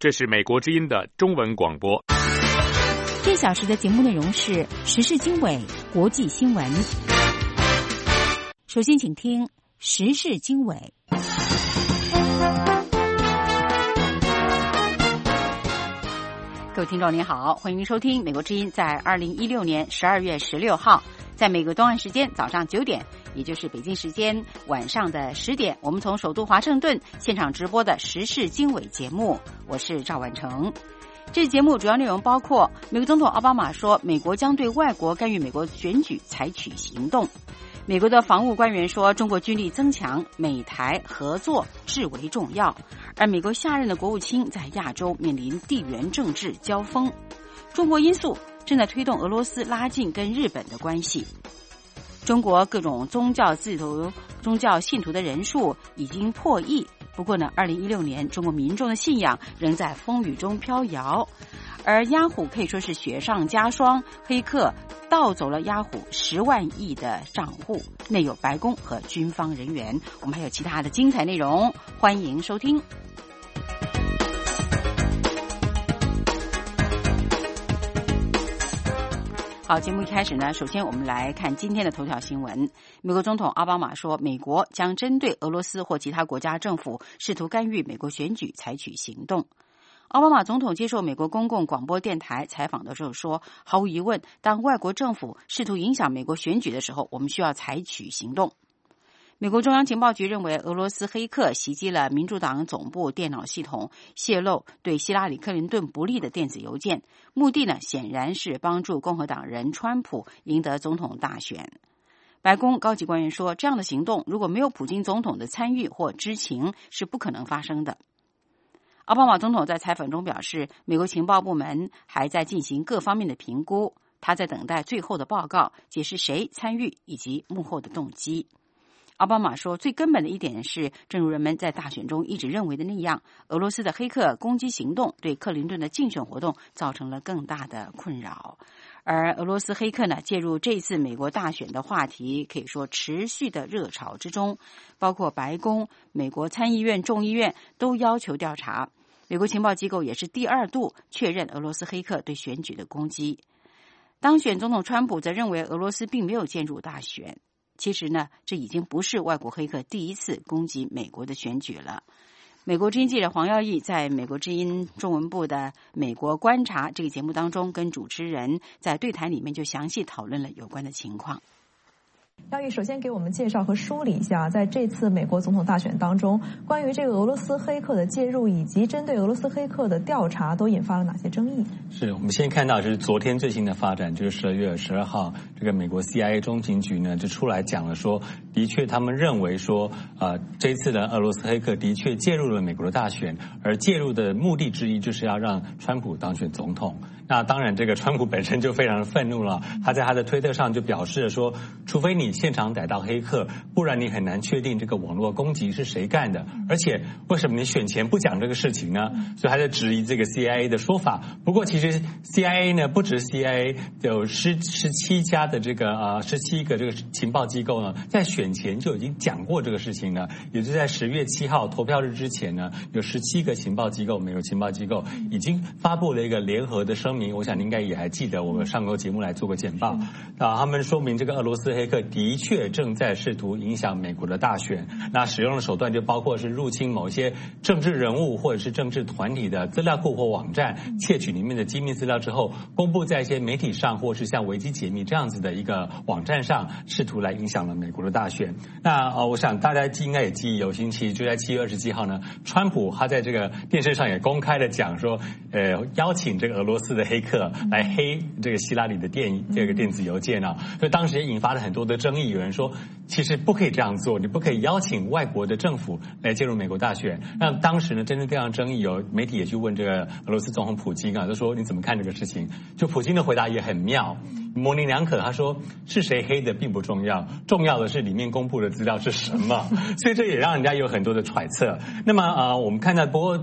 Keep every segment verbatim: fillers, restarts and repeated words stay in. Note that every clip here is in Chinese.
这是美国之音的中文广播。 这小时的节目内容是时事经纬、国际新闻。首先请听时事经纬。各位听众您好，欢迎您收听美国之音在二零一六年十二月十六号，在美国东岸时间早上九点，也就是北京时间晚上的十点，我们从首都华盛顿现场直播的时事经纬节目，我是赵婉成。这节目主要内容包括美国总统奥巴马说美国将对外国干预美国选举采取行动，美国的防务官员说中国军力增强，美台合作至为重要，而美国下任的国务卿在亚洲面临地缘政治交锋，中国因素正在推动俄罗斯拉近跟日本的关系，中国各种宗教自由宗教信徒的人数已经破亿，不过呢二零一六年中国民众的信仰仍在风雨中飘摇，而雅虎可以说是雪上加霜，黑客盗走了雅虎十万亿的账户，内有白宫和军方人员。我们还有其他的精彩内容，欢迎收听。好，节目一开始呢，首先我们来看今天的头条新闻。美国总统奥巴马说，美国将针对俄罗斯或其他国家政府试图干预美国选举采取行动。奥巴马总统接受美国公共广播电台采访的时候说，毫无疑问，当外国政府试图影响美国选举的时候，我们需要采取行动。美国中央情报局认为，俄罗斯黑客袭击了民主党总部电脑系统，泄露对希拉里·克林顿不利的电子邮件，目的呢显然是帮助共和党人川普赢得总统大选。白宫高级官员说，这样的行动如果没有普京总统的参与或知情，是不可能发生的。奥巴马总统在采访中表示，美国情报部门还在进行各方面的评估，他在等待最后的报告，解释谁参与以及幕后的动机。奥巴马说，最根本的一点是，正如人们在大选中一直认为的那样，俄罗斯的黑客攻击行动对克林顿的竞选活动造成了更大的困扰。而俄罗斯黑客呢，介入这次美国大选的话题可以说持续的热潮之中，包括白宫、美国参议院、众议院都要求调查。美国情报机构也是第二度确认俄罗斯黑客对选举的攻击。当选总统川普则认为俄罗斯并没有介入大选。其实呢，这已经不是外国黑客第一次攻击美国的选举了。美国之音记者黄耀义在美国之音中文部的美国观察这个节目当中，跟主持人在对谈里面就详细讨论了有关的情况。 耀义首先给我们介绍和梳理一下，在这次美国总统大选当中，关于这个俄罗斯黑客的介入以及针对俄罗斯黑客的调查都引发了哪些争议？ 是我们先看到就是昨天最新的发展，就是十二月十二号，这个美国 C I A 中情局呢就出来讲了说，的确他们认为说，呃，这次的俄罗斯黑客的确介入了美国的大选，而介入的目的之一就是要让川普当选总统。那当然，这个川普本身就非常的愤怒了，他在他的推特上就表示说，除非你现场逮到黑客，不然你很难确定这个网络攻击是谁干的。而且，为什么你选前不讲这个事情呢？所以他在质疑这个 C I A 的说法。不过，其实 C I A 呢，不止 C I A， 有十十七家的这个呃十七个这个情报机构呢，在选前就已经讲过这个事情了。也就是在十月七号投票日之前呢，有十七个情报机构，美国情报机构已经发布了一个联合的声明。我想您应该也还记得，我们上过节目来做过简报啊，他们说明这个俄罗斯黑客的确正在试图影响美国的大选。那使用的手段就包括是入侵某些政治人物或者是政治团体的资料库或网站，窃取里面的机密资料之后，公布在一些媒体上或是像维基解密这样子的一个网站上，试图来影响了美国的大选。那呃，我想大家应该也记忆犹新，其实就在七月二十七号呢，川普他在这个电视上也公开的讲说，呃，邀请这个俄罗斯的黑客来黑这个希拉里的电这个电子邮件啊，所以当时也引发了很多的争议。有人说，其实不可以这样做，你不可以邀请外国的政府来介入美国大选。那当时呢，针对这样的争议，有媒体也去问这个俄罗斯总统普京啊，就说你怎么看这个事情？就普京的回答也很妙，模棱两可。他说是谁黑的并不重要，重要的是里面公布的资料是什么。所以这也让人家有很多的揣测。那么呃，我们看到不过。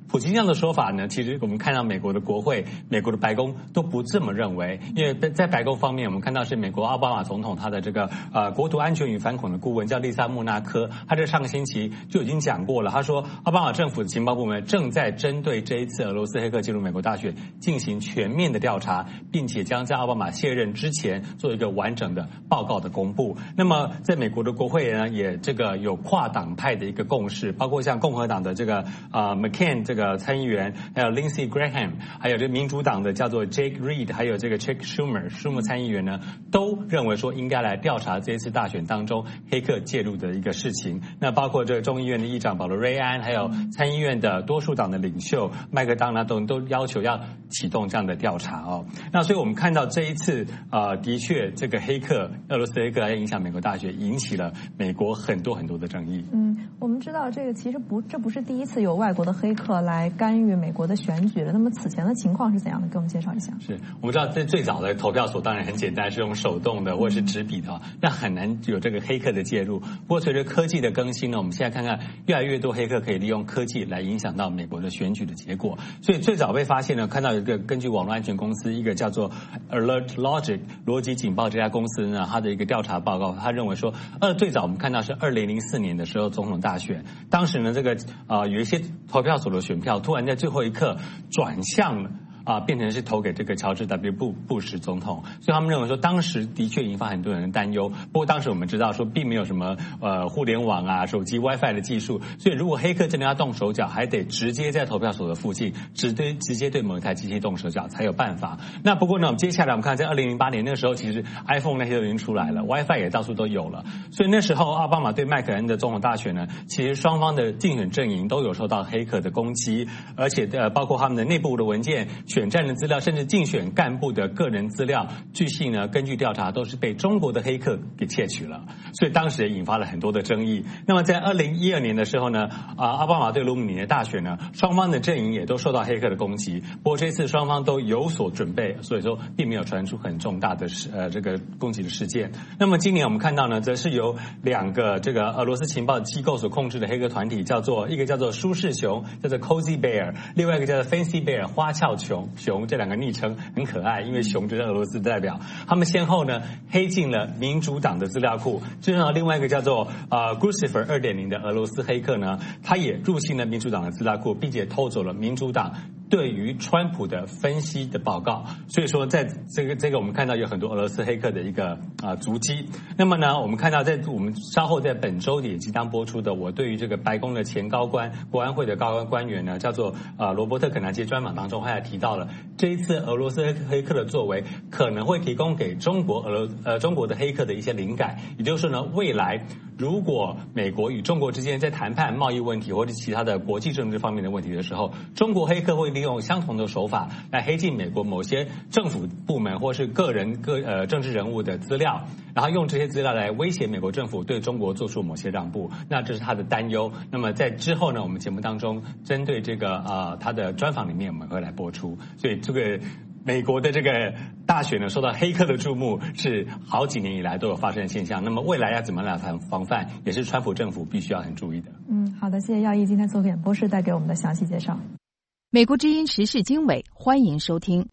普京这样的说法呢，其实我们看到美国的国会、美国的白宫都不这么认为，因为在白宫方面，我们看到是美国奥巴马总统他的这个呃国土安全与反恐的顾问叫丽莎穆纳科，他在上个星期就已经讲过了，他说奥巴马政府的情报部门正在针对这一次俄罗斯黑客进入美国大选进行全面的调查，并且将在奥巴马卸任之前做一个完整的报告的公布。那么在美国的国会呢，也这个有跨党派的一个共识，包括像共和党的这个呃 McCain 这个参议员，还有 Lindsey Graham， 还有这民主党的叫做 Jake Reed， 还有这个 Chuck Schumer 舒默参议员呢，都认为说应该来调查这一次大选当中黑客介入的一个事情。那包括这个众议院的议长保罗·瑞安，还有参议院的多数党的领袖麦克当劳都都要求要启动这样的调查哦。那所以我们看到这一次呃，的确这个黑客俄罗斯黑客来影响美国大选，引起了美国很多很多的争议。 嗯，我们知道这个其实不，这不是第一次有外国的黑客来干预美国的选举了。那么此前的情况是怎样的？给我们介绍一下。 是我们知道，在最早的投票所当然很简单，是用手动的或者是纸笔的，那很难有这个黑客的介入。不过随着科技的更新呢，我们现在看看越来越多黑客可以利用科技来影响到美国的选举的结果。所以最早被发现呢，看到一个根据网络安全公司一个叫做 Alert Logic 逻辑警报这家公司呢，它的一个调查报告，他认为说，呃，最早我们看到是二零零四年的时候总统大选，当时呢这个啊、呃、有一些投票所的选票突然在最后一刻转向了。啊，变成是投给这个乔治 W 布布什总统，所以他们认为说，当时的确引发很多人的担忧。不过当时我们知道说，并没有什么呃互联网啊、手机 WiFi 的技术，所以如果黑客真的要动手脚，还得直接在投票所的附近，直对直接对某一台机器动手脚才有办法。那不过呢，我们接下来我们看在二零零八年那个时候，其实 iPhone 那些都已经出来了 ，WiFi 也到处都有了，所以那时候奥巴马对麦肯恩的总统大选呢，其实双方的竞选阵营都有受到黑客的攻击，而且呃包括他们的内部的文件。选战的资料，甚至竞选干部的个人资料，据悉呢，根据调查都是被中国的黑客给窃取了，所以当时也引发了很多的争议。那么在二零一二年的时候呢，啊，奥巴马对卢姆尼的大选呢，双方的阵营也都受到黑客的攻击。不过这次双方都有所准备，所以说并没有传出很重大的呃这个攻击的事件。那么今年我们看到呢，则是由两个这个俄罗斯情报机构所控制的黑客团体，叫做一个叫做舒适熊，叫做 Cozy Bear， 另外一个叫做 Fancy Bear， 花俏熊熊。这两个昵称很可爱，因为熊就是俄罗斯代表。他们先后呢黑进了民主党的资料库，就像另外一个叫做呃 Guccifer 二点零 的俄罗斯黑客呢，他也入侵了民主党的资料库，并且偷走了民主党对于川普的分析的报告。所以说，在这个这个我们看到有很多俄罗斯黑客的一个啊、呃、足迹。那么呢，我们看到在我们稍后在本周也即将播出的，我对于这个白宫的前高官、国安会的高官官员呢，叫做啊、呃、罗伯特肯纳基专访当中，他也提到了。这一次俄罗斯黑客的作为可能会提供给中国俄呃中国的黑客的一些灵感，也就是说呢，未来如果美国与中国之间在谈判贸易问题或者其他的国际政治方面的问题的时候，中国黑客会利用相同的手法来黑进美国某些政府部门或是个人个呃政治人物的资料，然后用这些资料来威胁美国政府对中国做出某些让步，那这是他的担忧。那么在之后呢，我们节目当中针对这个呃他的专访里面我们会来播出，所以这个美国的这个大选呢，受到黑客的注目，是好几年以来都有发生的现象。那么未来要怎么来防防范，也是川普政府必须要很注意的。 嗯，好的，谢谢耀毅今天做演播室带给我们的详细介绍。 美国之音时事经纬，欢迎收听。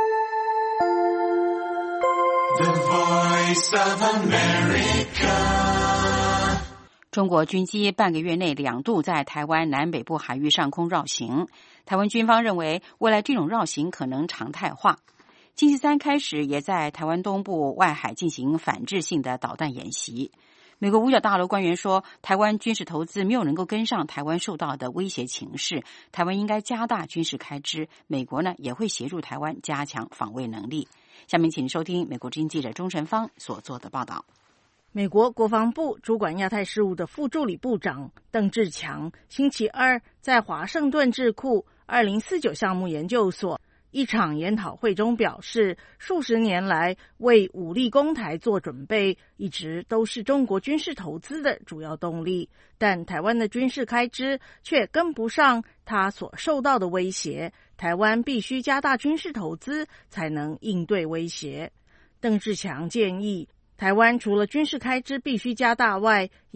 The Voice of America。 中国军机半个月内两度在台湾南北部海域上空绕行，台湾军方认为未来这种绕行可能常态化。星期三开始也在台湾东部外海进行反制性的导弹演习。美国五角大楼官员说，台湾军事投资没有能够跟上台湾受到的威胁情势，台湾应该加大军事开支，美国呢也会协助台湾加强防卫能力。下面请收听美国之音记者钟晨芳所做的报道。 美国国防部主管亚太事务的副助理部长邓志强星期二在华盛顿智库二零四九项目研究所一场研讨会中表示，数十年来为武力攻台做准备一直都是中国军事投资的主要动力，但台湾的军事开支却跟不上它所受到的威胁，台湾必须加大军事投资才能应对威胁。邓志强建议台湾除了军事开支必须加大外，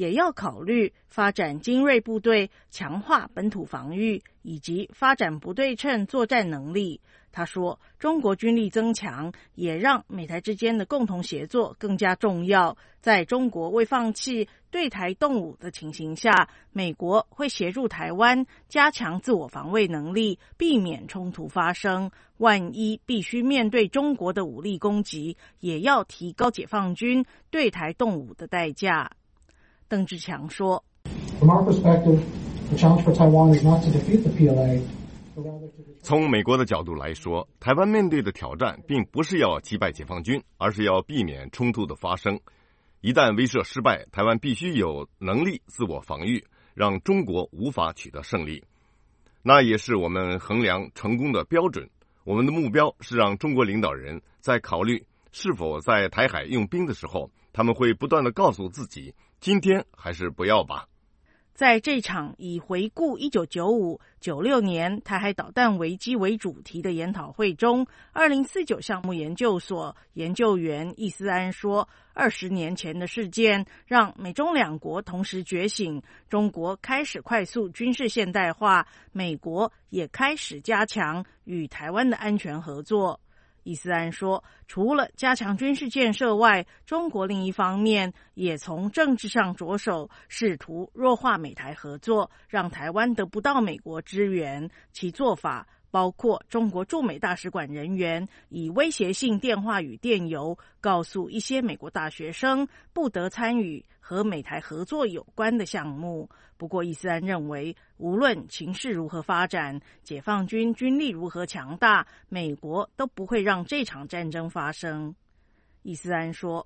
也要考虑发展精锐部队，强化本土防御，以及发展不对称作战能力。他说，中国军力增强也让美台之间的共同协作更加重要。在中国未放弃对台动武的情形下，美国会协助台湾加强自我防卫能力，避免冲突发生。万一必须面对中国的武力攻击，也要提高解放军对台动武的代价。邓志强说， From our perspective, the challenge for Taiwan is not to defeat the P L A. 从美国的角度来说，台湾面对的挑战并不是要击败解放军，而是要避免冲突的发生。一旦威慑失败，台湾必须有能力自我防御，让中国无法取得胜利。那也是我们衡量成功的标准。我们的目标是让中国领导人在考虑是否在台海用兵的时候，他们会不断地告诉自己，今天还是不要吧。 在这场以回顾一九九五、九六年台海导弹危机为主题的研讨会中，二零四九项目研究所研究员易思安说，二十年前的事件让美中两国同时觉醒，中国开始快速军事现代化，美国也开始加强与台湾的安全合作。易思安说，除了加强军事建设外，中国另一方面也从政治上着手，试图弱化美台合作，让台湾得不到美国支援。其做法包括中国驻美大使馆人员以威胁性电话与电邮告诉一些美国大学生不得参与和美台合作有关的项目。不过易思安认为，无论情势如何发展，解放军军力如何强大，美国都不会让这场战争发生。易思安说，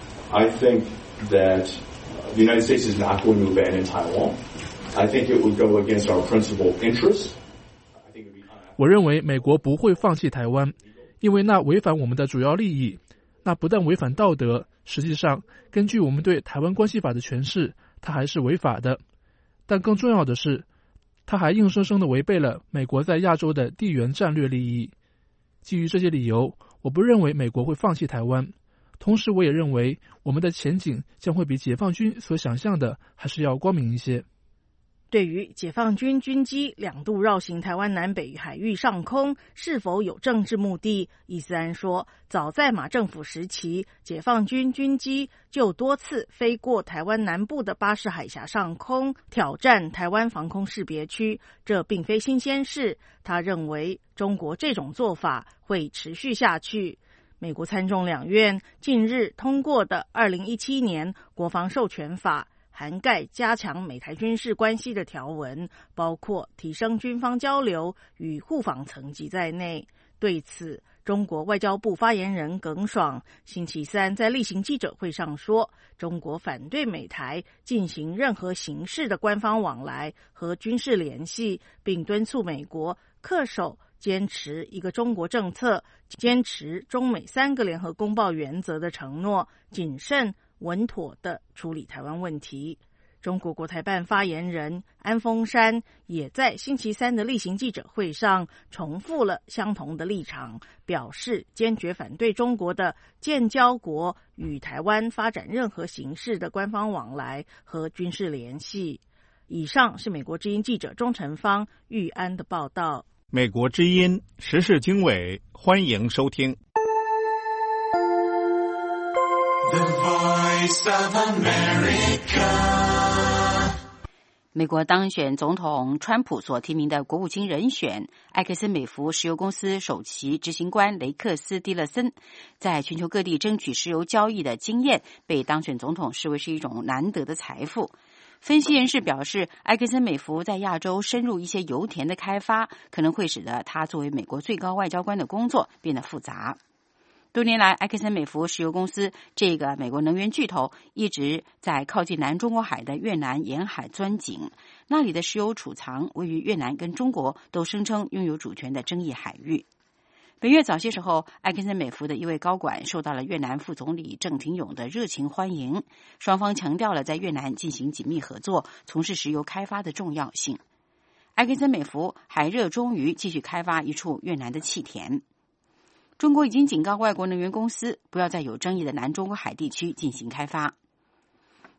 I think that the United States is not going to abandon Taiwan. I think it would go against our principal interests. 我认为美国不会放弃台湾，因为那违反我们的主要利益。那不但违反道德，实际上根据我们对台湾关系法的诠释，它还是违法的。但更重要的是，它还硬生生地违背了美国在亚洲的地缘战略利益。基于这些理由，我不认为美国会放弃台湾。同时我也认为我们的前景将会比解放军所想象的还是要光明一些。 对于解放军军机两度绕行台湾南北海域上空是否有政治目的，易思安说，早在马政府时期，解放军军机就多次飞过台湾南部的巴士海峡上空，挑战台湾防空识别区，这并非新鲜事。他认为中国这种做法会持续下去。美国参众两院近日通过的二零一七年国防授权法涵盖加强美台军事关系的条文，包括提升军方交流与互访层级在内。对此，中国外交部发言人耿爽星期三在例行记者会上说，中国反对美台进行任何形式的官方往来和军事联系，并敦促美国恪守坚持一个中国政策，坚持中美三个联合公报原则的承诺，谨慎稳妥地处理台湾问题。中国国台办发言人安峰山也在星期三的例行记者会上重复了相同的立场，表示坚决反对中国的建交国与台湾发展任何形式的官方往来和军事联系。以上是美国之音记者钟晨芳、玉安的报道。 美国之音时事经纬，欢迎收听。 The Voice of America. 美国当选总统川普所提名的国务卿人选埃克森美孚石油公司首席执行官雷克斯·蒂勒森，在全球各地争取石油交易的经验，被当选总统视为是一种难得的财富。分析人士表示，埃克森美孚在亚洲深入一些油田的开发，可能会使得他作为美国最高外交官的工作变得复杂。多年来，埃克森美孚石油公司这个美国能源巨头一直在靠近南中国海的越南沿海钻井，那里的石油储藏位于越南跟中国都声称拥有主权的争议海域。本月早些时候，埃克森美孚的一位高管受到了越南副总理郑庭永的热情欢迎，双方强调了在越南进行紧密合作、从事石油开发的重要性。埃克森美孚还热衷于继续开发一处越南的气田。中国已经警告外国能源公司不要在有争议的南中国海地区进行开发。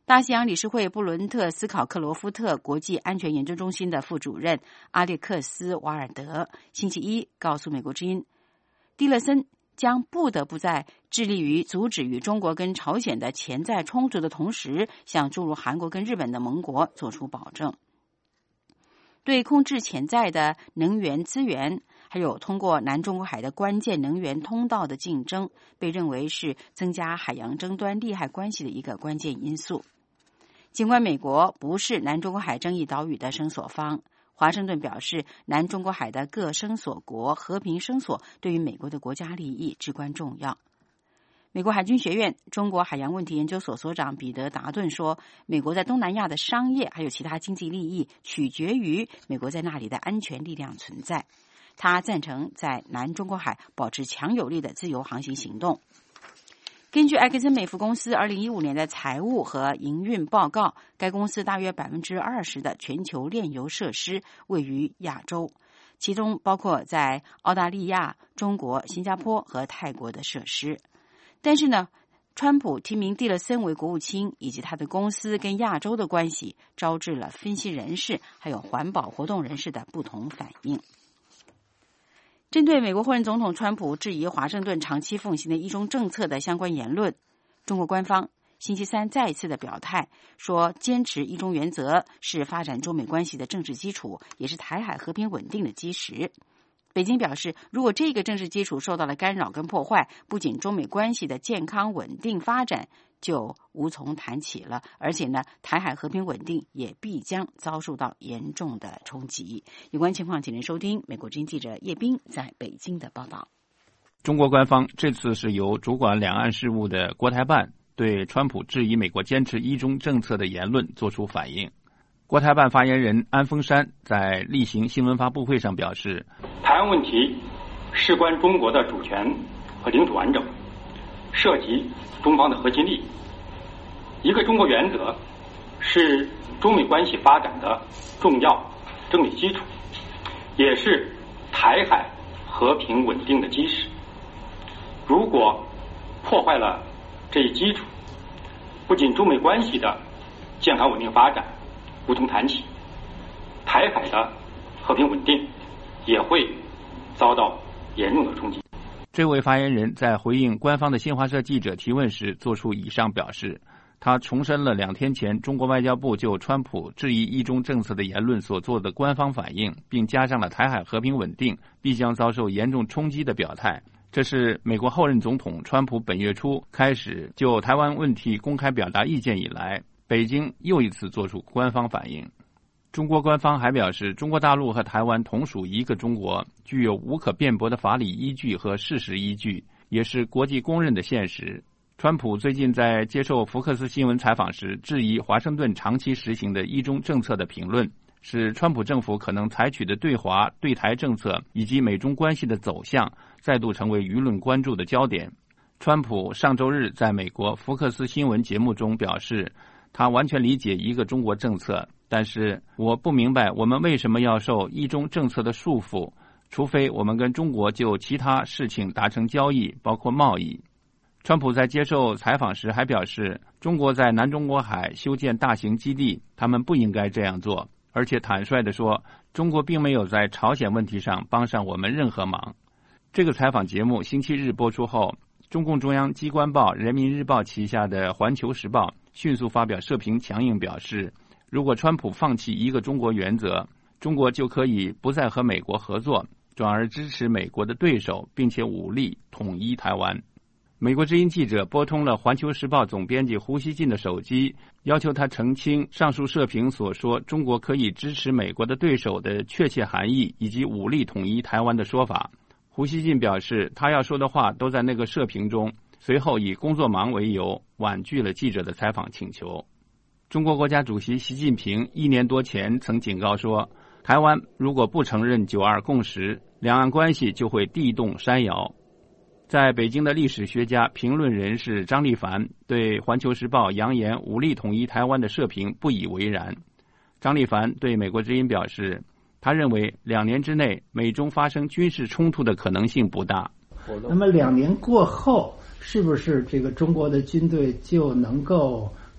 大西洋理事会布伦特斯考克罗夫特国际安全研究中心的副主任阿列克斯·瓦尔德星期一告诉美国之音，蒂勒森将不得不在致力于阻止与中国跟朝鲜的潜在冲突的同时，向诸如韩国跟日本的盟国做出保证。对控制潜在的能源资源，还有通过南中国海的关键能源通道的竞争，被认为是增加海洋争端利害关系的一个关键因素。尽管美国不是南中国海争议岛屿的声索方，华盛顿表示，南中国海的各声索国和平声索对于美国的国家利益至关重要。美国海军学院中国海洋问题研究所所长彼得·达顿说，美国在东南亚的商业还有其他经济利益取决于美国在那里的安全力量存在。他赞成在南中国海保持强有力的自由航行行动。根据埃克森美孚公司二零一五年的财务和营运报告，该公司大约 百分之二十 的全球炼油设施位于亚洲，其中包括在澳大利亚、中国、新加坡和泰国的设施。但是呢，川普提名蒂勒森为国务卿，以及他的公司跟亚洲的关系，招致了分析人士还有环保活动人士的不同反应。针对美国后任总统川普质疑华盛顿长期奉行的一中政策的相关言论，中国官方星期三再次的表态，说坚持一中原则是发展中美关系的政治基础，也是台海和平稳定的基石。北京表示，如果这个政治基础受到了干扰跟破坏，不仅中美关系的健康稳定发展就无从谈起了，而且呢，台海和平稳定也必将遭受到严重的冲击。有关情况，请您收听美国之音记者叶斌在北京的报道。 中国官方这次是由主管两岸事务的国台办对川普质疑美国坚持一中政策的言论作出反应。国台办发言人安峰山在例行新闻发布会上表示， 台湾问题事关中国的主权和领土完整，涉及中方的核心利益。一个中国原则是中美关系发展的重要政治基础，也是台海和平稳定的基石。如果破坏了这一基础，不仅中美关系的健康稳定发展无从谈起，台海的和平稳定也会遭到严重的冲击。 这位发言人在回应官方的新华社记者提问时做出以上表示，他重申了两天前中国外交部就川普质疑一中政策的言论所做的官方反应，并加上了台海和平稳定必将遭受严重冲击的表态。这是美国后任总统川普本月初开始就台湾问题公开表达意见以来，北京又一次做出官方反应。中国官方还表示，中国大陆和台湾同属一个中国，具有无可辩驳的法理依据和事实依据，也是国际公认的现实。川普最近在接受福克斯新闻采访时，质疑华盛顿长期实行的一中政策的评论，使川普政府可能采取的对华对台政策以及美中关系的走向再度成为舆论关注的焦点。川普上周日在美国福克斯新闻节目中表示，他完全理解一个中国政策，但是我不明白我们为什么要受一中政策的束缚，除非我们跟中国就其他事情达成交易，包括贸易。川普在接受采访时还表示，中国在南中国海修建大型基地，他们不应该这样做，而且坦率地说，中国并没有在朝鲜问题上帮上我们任何忙。这个采访节目星期日播出后，中共中央机关报人民日报旗下的环球时报迅速发表社评强硬表示，如果川普放弃一个中国原则，中国就可以不再和美国合作，转而支持美国的对手，并且武力统一台湾。美国之音记者拨通了环球时报总编辑胡锡进的手机，要求他澄清上述社评所说中国可以支持美国的对手的确切含义，以及武力统一台湾的说法。胡锡进表示，他要说的话都在那个社评中，随后以工作忙为由婉拒了记者的采访请求。中国国家主席习近平一年多前曾警告说，台湾如果不承认九二共识，两岸关系就会地动山摇。在北京的历史学家、评论人士张立凡对环球时报扬言武力统一台湾的社评不以为然。张立凡对美国之音表示，他认为两年之内美中发生军事冲突的可能性不大。 那么两年过后，是不是这个中国的军队就能够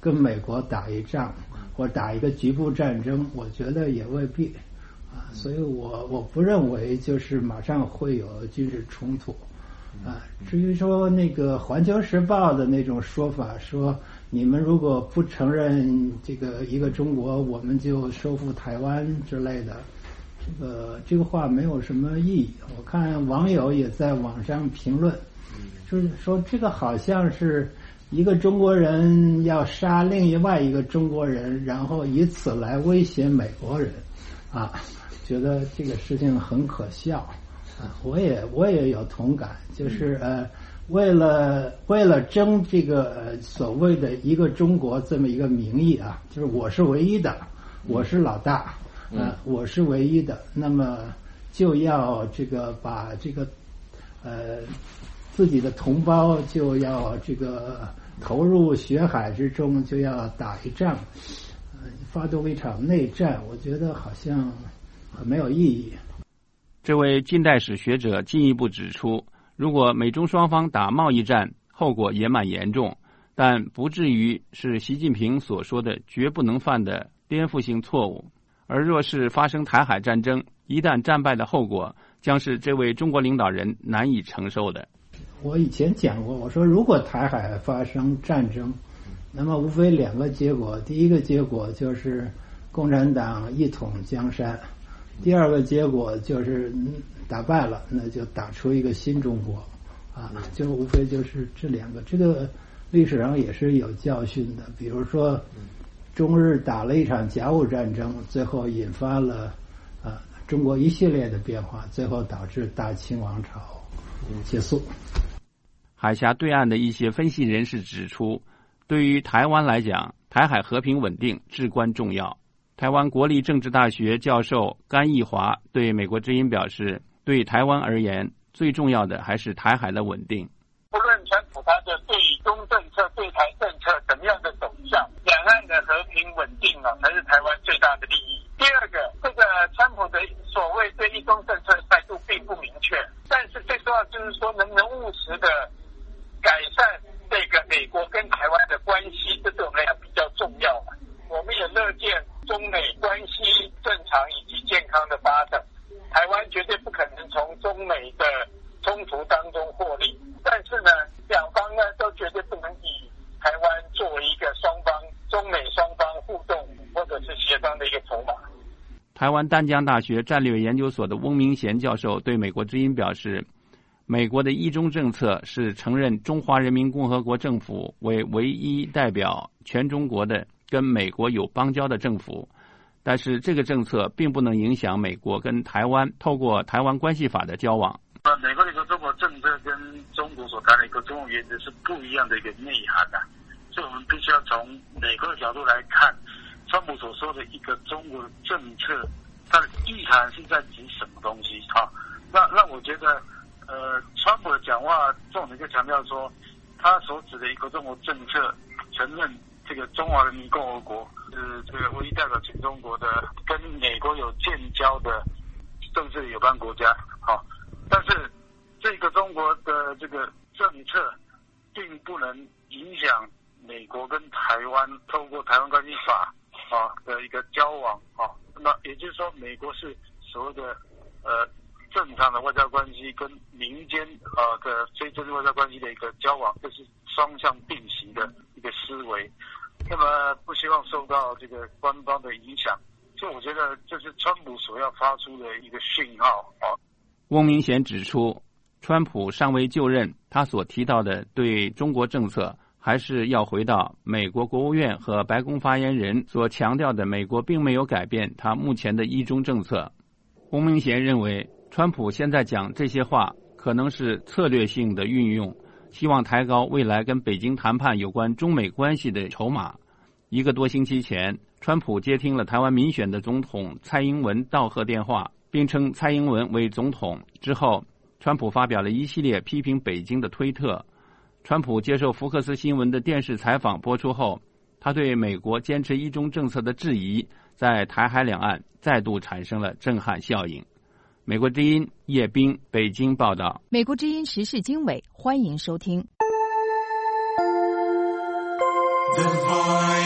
跟美国打一仗，或打一个局部战争，我觉得也未必啊。所以我我不认为就是马上会有军事冲突啊。至于说那个《环球时报》的那种说法，说你们如果不承认这个一个中国，我们就收复台湾之类的。这个这个话没有什么意义。我看网友也在网上评论，就是说这个好像是一个中国人要杀另外一个中国人，然后以此来威胁美国人，啊，觉得这个事情很可笑啊。我也我也有同感，就是呃，为了为了争这个呃所谓的一个中国这么一个名义啊，就是我是唯一的，我是老大。呃，我是唯一的，那么就要这个把这个呃自己的同胞就要这个投入血海之中，就要打一仗，呃，发动一场内战，我觉得好像很没有意义。 这位近代史学者进一步指出，如果美中双方打贸易战，后果也蛮严重，但不至于是习近平所说的绝不能犯的颠覆性错误。而若是发生台海战争，一旦战败的后果将是这位中国领导人难以承受的。 我以前讲过，我说如果台海发生战争，那么无非两个结果，第一个结果就是共产党一统江山，第二个结果就是打败了，那就打出一个新中国啊，就无非就是这两个。这个历史上也是有教训的，比如说中日打了一场甲午战争，最后引发了呃中国一系列的变化，最后导致大清王朝结束。 海峡对岸的一些分析人士指出，对于台湾来讲，台海和平稳定至关重要。台湾国立政治大学教授甘义华对美国之音表示，对台湾而言，最重要的还是台海的稳定。 不论川普他的对中政策、对台政策怎么样的走向，两岸的和平稳定啊，才是台湾最大的利益。第二个，这个川普的所谓对一中政策态度并不明确，但是最重要就是说，能不能务实的改善这个美国跟台湾的关系，这对我们来讲比较重要嘛。我们也乐见中美关系正常以及健康的发展，台湾绝对不可能从中美的冲突当中获利。但是呢，两方呢都绝对不能以台湾作为一个双方中美双方互动或者是协商的一个筹码。 台湾淡江大学战略研究所的翁明贤教授对美国之音表示，美国的一中政策是承认中华人民共和国政府为唯一代表全中国的跟美国有邦交的政府，但是这个政策并不能影响美国跟台湾透过台湾关系法的交往。 美国的一个中国政策跟中国所谈的一个中国原则是不一样的一个内涵的、啊，所以我们必须要从美国的角度来看，川普所说的一个中国的政策，它的意涵是在指什么东西？哈，那那我觉得，呃，川普的讲话重点就强调说，他所指的一个中国政策，承认这个中华人民共和国是这个唯一代表全中国的，跟美国有建交的政治有关国家，好。但是这个中国的这个政策并不能影响美国跟台湾透过台湾关系法啊的一个交往啊，那也就是说，美国是所谓的呃正常的外交关系跟民间啊的非政治外交关系的一个交往，这是双向并行的一个思维。那么不希望受到这个官方的影响，所以我觉得这是川普所要发出的一个讯号啊。 翁明贤指出，川普尚未就任，他所提到的对中国政策还是要回到美国国务院和白宫发言人所强调的，美国并没有改变他目前的一中政策。翁明贤认为，川普现在讲这些话可能是策略性的运用，希望抬高未来跟北京谈判有关中美关系的筹码。一个多星期前，川普接听了台湾民选的总统蔡英文道贺电话，并称蔡英文为总统之后，川普发表了一系列批评北京的推特。川普接受福克斯新闻的电视采访播出后，他对美国坚持一中政策的质疑，在台海两岸再度产生了震撼效应。美国之音叶斌北京报道。 美国之音时事经纬，欢迎收听。 The Voice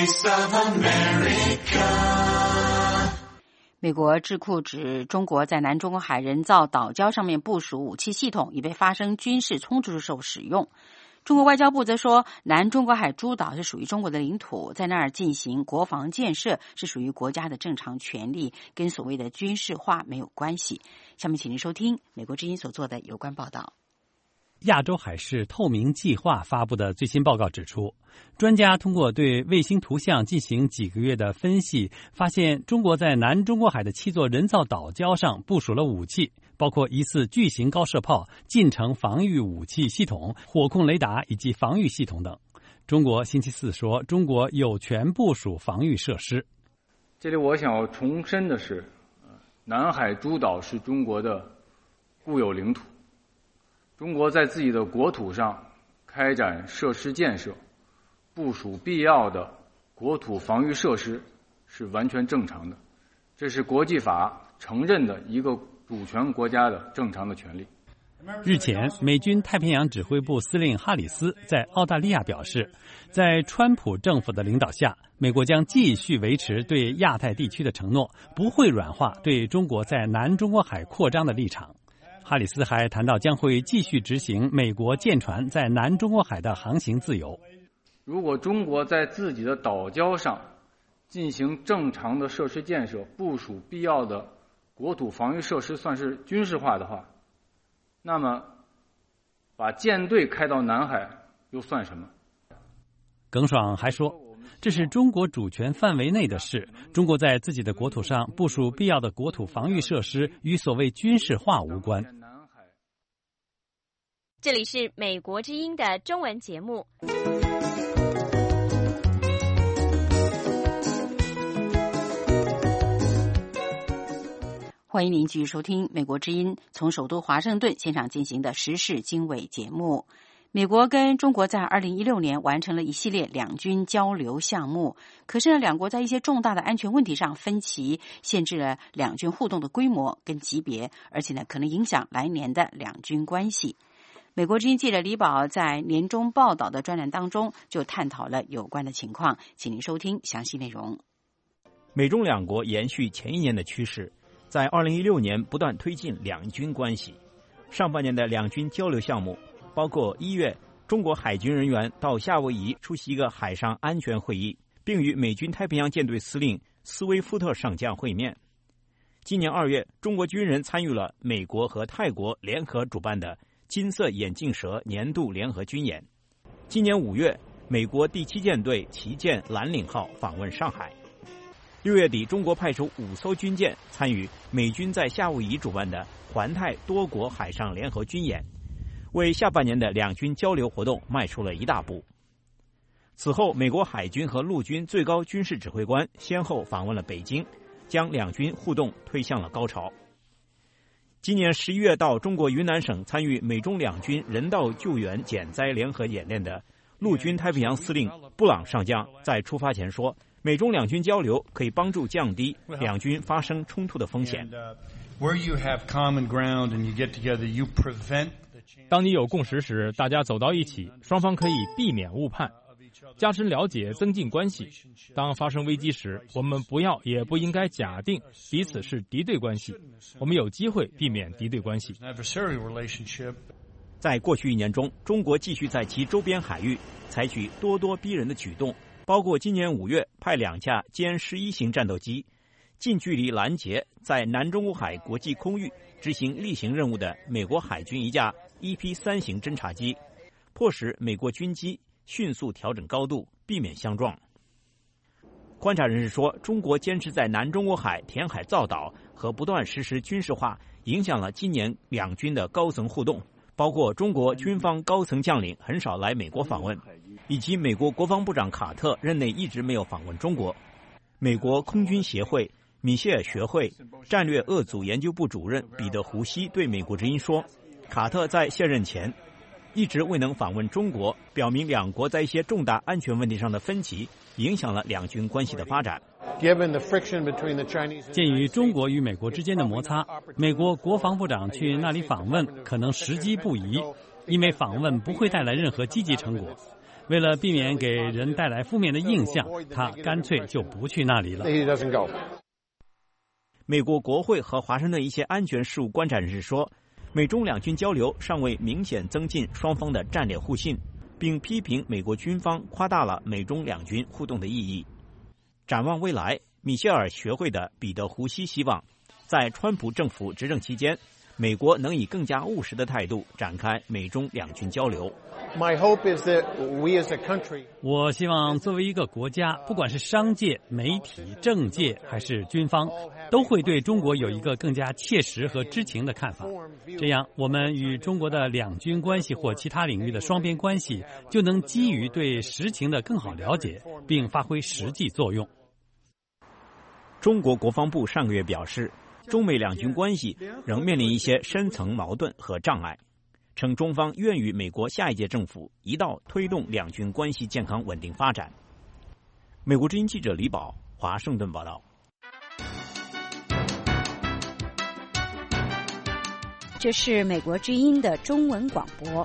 voice of America. 美国智库指，中国在南中国海人造岛礁上面部署武器系统，以备发生军事冲突的时候使用。中国外交部则说，南中国海诸岛是属于中国的领土，在那儿进行国防建设是属于国家的正常权利，跟所谓的军事化没有关系。下面请您收听美国之音所做的有关报道。 亚洲海事透明计划发布的最新报告指出，专家通过对卫星图像进行几个月的分析，发现中国在南中国海的七座人造岛礁上部署了武器，包括疑似巨型高射炮、近程防御武器系统、火控雷达以及防御系统等。中国星期四说，中国有权部署防御设施。 这里我想要重申的是，南海诸岛是中国的固有领土。中国在自己的国土上开展设施建设，部署必要的国土防御设施是完全正常的，这是国际法承认的一个主权国家的正常的权利。 日前，美军太平洋指挥部司令哈里斯在澳大利亚表示，在川普政府的领导下，美国将继续维持对亚太地区的承诺，不会软化对中国在南中国海扩张的立场。哈里斯还谈到将会继续执行美国舰船在南中国海的航行自由。 如果中国在自己的岛礁上进行正常的设施建设，部署必要的国土防御设施算是军事化的话，那么把舰队开到南海又算什么？ 耿爽还说，这是中国主权范围内的事，中国在自己的国土上部署必要的国土防御设施与所谓军事化无关。 这里是美国之音的中文节目。 欢迎您继续收听美国之音从首都华盛顿现场进行的时事经纬节目。美国跟中国在二零一六年完成了一系列两军交流项目，可是呢，两国在一些重大的安全问题上分歧，限制了两军互动的规模跟级别，而且呢，可能影响来年的两军关系。美国之音记者李宝在年终报道的专栏当中就探讨了有关的情况，请您收听详细内容。 美中两国延续前一年的趋势，在二零一六年不断推进两军关系。上半年的两军交流项目包括一月，中国海军人员到夏威夷出席一个海上安全会议，并与美军太平洋舰队司令斯威夫特上将会面。今年二月，中国军人参与了美国和泰国联合主办的金色眼镜蛇年度联合军演。今年五月，美国第七舰队旗舰蓝岭号访问上海。六月底，中国派出五艘军舰参与美军在夏威夷主办的环太多国海上联合军演，为下半年的两军交流活动迈出了一大步。此后，美国海军和陆军最高军事指挥官先后访问了北京，将两军互动推向了高潮。今年十一月到中国云南省参与美中两军人道救援减灾联合演练的陆军太平洋司令布朗上将在出发前说，美中两军交流可以帮助降低两军发生冲突的风险。 当你有共识时，大家走到一起，双方可以避免误判，加深了解，增进关系。当发生危机时，我们不要也不应该假定彼此是敌对关系，我们有机会避免敌对关系。 在过去一年中，中国继续在其周边海域采取咄咄逼人的举动，包括今年五月派两架歼十一型战斗机近距离拦截在南中国海国际空域执行例行任务的美国海军一架 E P 三型侦察机，迫使美国军机迅速调整高度，避免相撞。观察人士说，中国坚持在南中国海填海造岛和不断实施军事化，影响了今年两军的高层互动，包括中国军方高层将领很少来美国访问，以及美国国防部长卡特任内一直没有访问中国。美国空军协会米歇尔学会战略遏阻研究部主任彼得·胡西对美国之音说，卡特在卸任前一直未能访问中国，表明两国在一些重大安全问题上的分歧影响了两军关系的发展。 鉴于中国与美国之间的摩擦，美国国防部长去那里访问可能时机不宜，因为访问不会带来任何积极成果。 为了避免给人带来负面的印象，他干脆就不去那里了。 美国国会和华盛顿一些安全事务观察人士说，美中两军交流尚未明显增进双方的战略互信，并批评美国军方夸大了美中两军互动的意义。展望未来，米歇尔学会的彼得·胡西希望，在川普政府执政期间，美国能以更加务实的态度展开美中两军交流。 我希望作为一个国家，不管是商界、媒体、政界还是军方，都会对中国有一个更加切实和知情的看法。这样，我们与中国的两军关系或其他领域的双边关系，就能基于对实情的更好了解，并发挥实际作用。 中国国防部上个月表示，中美两军关系仍面临一些深层矛盾和障碍，称中方愿与美国下一届政府一道推动两军关系健康稳定发展。美国之音记者李宝，华盛顿报道。 这是美国之音的中文广播。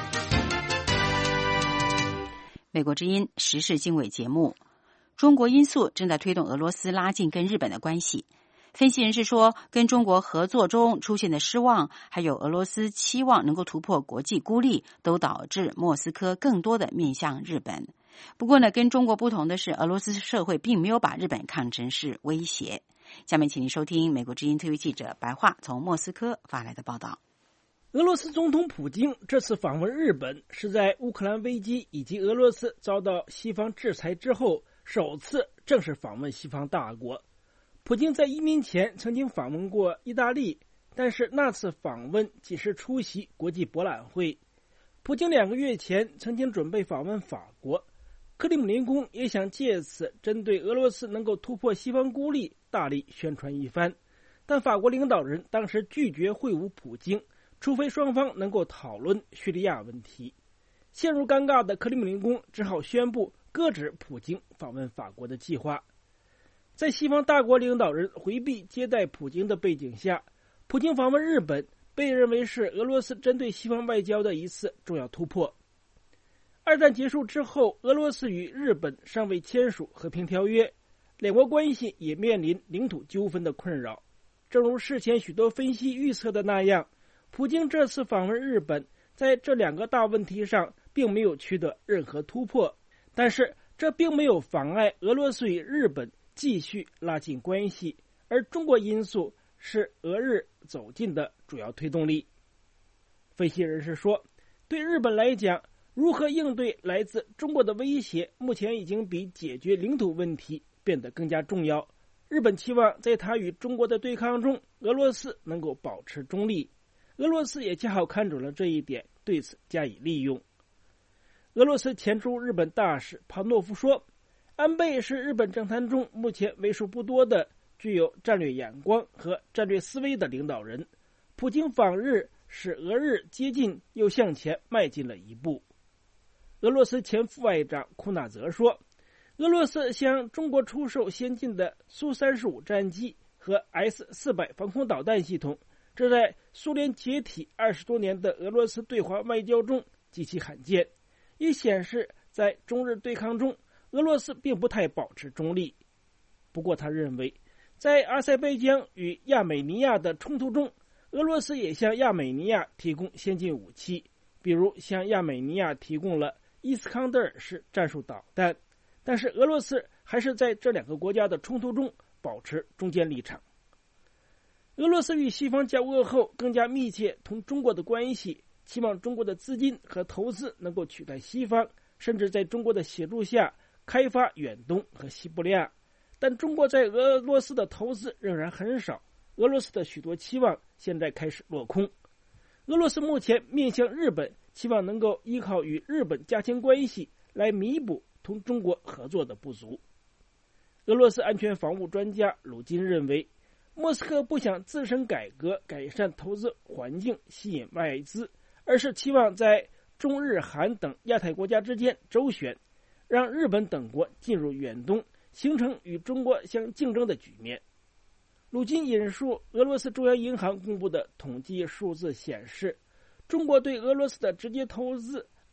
美国之音时事经纬节目，中国因素正在推动俄罗斯拉近跟日本的关系。分析人士说，跟中国合作中出现的失望，还有俄罗斯期望能够突破国际孤立，都导致莫斯科更多的面向日本。不过呢，跟中国不同的是，俄罗斯社会并没有把日本看成是威胁。下面请您收听美国之音特约记者白桦从莫斯科发来的报道。 俄罗斯总统普京这次访问日本，是在乌克兰危机以及俄罗斯遭到西方制裁之后，首次正式访问西方大国。普京在移民前曾经访问过意大利，但是那次访问仅是出席国际博览会。普京两个月前曾经准备访问法国，克里姆林宫也想借此针对俄罗斯能够突破西方孤立大力宣传一番，但法国领导人当时拒绝会晤普京，除非双方能够讨论叙利亚问题。陷入尴尬的克里姆林宫只好宣布搁置普京访问法国的计划。在西方大国领导人回避接待普京的背景下，普京访问日本被认为是俄罗斯针对西方外交的一次重要突破。二战结束之后，俄罗斯与日本尚未签署和平条约，两国关系也面临领土纠纷的困扰。正如事前许多分析预测的那样，普京这次访问日本，在这两个大问题上并没有取得任何突破，但是这并没有妨碍俄罗斯与日本继续拉近关系，而中国因素是俄日走近的主要推动力。分析人士说，对日本来讲，如何应对来自中国的威胁，目前已经比解决领土问题变得更加重要。日本期望在它与中国的对抗中，俄罗斯能够保持中立。俄罗斯也恰好看准了这一点，对此加以利用。俄罗斯前驻日本大使帕诺夫说，安倍是日本政坛中目前为数不多的具有战略眼光和战略思维的领导人。普京访日使俄日接近又向前迈进了一步。俄罗斯前副外长库纳泽说，俄罗斯向中国出售先进的苏三十五战机和 S 四百 防空导弹系统，这在苏联解体二十多年的俄罗斯对华外交中极其罕见，也显示在中日对抗中，俄罗斯并不太保持中立。不过他认为，在阿塞拜疆与亚美尼亚的冲突中，俄罗斯也向亚美尼亚提供先进武器，比如向亚美尼亚提供了伊斯康德尔式战术导弹，但是俄罗斯还是在这两个国家的冲突中保持中间立场。俄罗斯与西方交恶后更加密切同中国的关系，期望中国的资金和投资能够取代西方，甚至在中国的协助下开发远东和西伯利亚。但中国在俄罗斯的投资仍然很少，俄罗斯的许多期望现在开始落空。俄罗斯目前面向日本，期望能够依靠与日本加强关系来弥补同中国合作的不足。俄罗斯安全防务专家鲁金认为，莫斯科不想自身改革改善投资环境吸引外资，而是期望在中日韩等亚太国家之间周旋，让日本等国进入远东，形成与中国相竞争的局面。鲁金引述俄罗斯中央银行公布的统计数字显示，中国对俄罗斯的直接投资